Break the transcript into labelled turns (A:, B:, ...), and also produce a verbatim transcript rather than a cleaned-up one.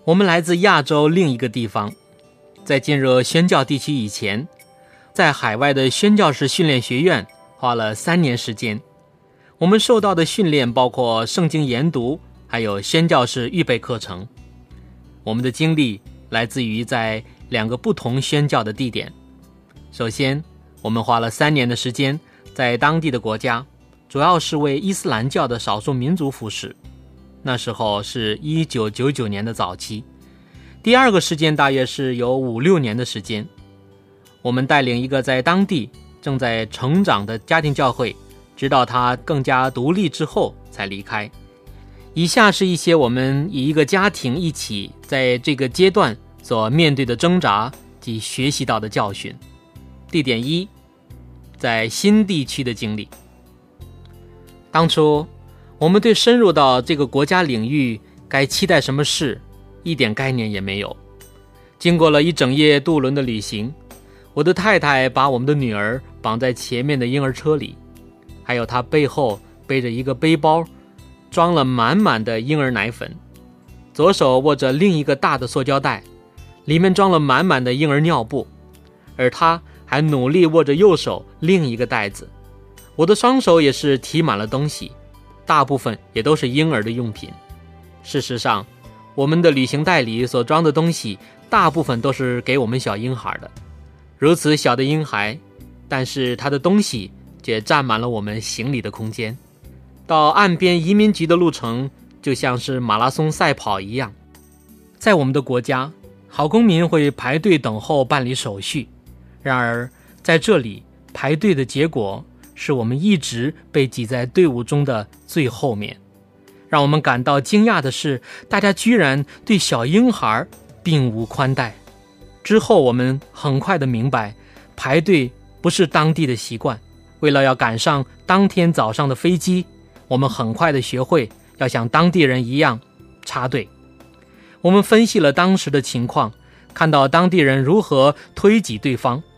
A: 我们来自亚洲另一个地方，在进入宣教地区以前，在海外的宣教士训练学院花了三年时间。我们受到的训练包括圣经研读，还有宣教士预备课程。我们的经历来自于在两个不同宣教的地点。首先，我们花了三年的时间在当地的国家，主要是为伊斯兰教的少数民族服侍。那时候是一九九九年的早期。第二个时间大约是有五六年的时间，我们带领一个在当地正在成长的家庭教会，直到他更加独立之后才离开。以下是一些我们以一个家庭一起在这个阶段所面对的挣扎及学习到的教训。地点一，在新地区的经历。当初我们对深入到这个国家领域该期待什么事一点概念也没有。经过了一整夜渡轮的旅行，我的太太把我们的女儿绑在前面的婴儿车里，还有她背后背着一个背包，装了满满的婴儿奶粉，左手握着另一个大的塑胶袋，里面装了满满的婴儿尿布，而她还努力握着右手另一个袋子。我的双手也是提满了东西，大部分也都是婴儿的用品。事实上，我们的旅行袋里所装的东西大部分都是给我们小婴孩的。如此小的婴孩，但是他的东西却占满了我们行李的空间。到岸边移民局的路程就像是马拉松赛跑一样。在我们的国家，好公民会排队等候办理手续，然而在这里排队的结果是我们一直被挤在队伍中的最后面。让我们感到惊讶的是，大家居然对小婴孩并无宽待。之后我们很快的明白，排队不是当地的习惯。为了要赶上当天早上的飞机，我们很快的学会要像当地人一样插队。我们分析了当时的情况，看到当地人如何推挤对方，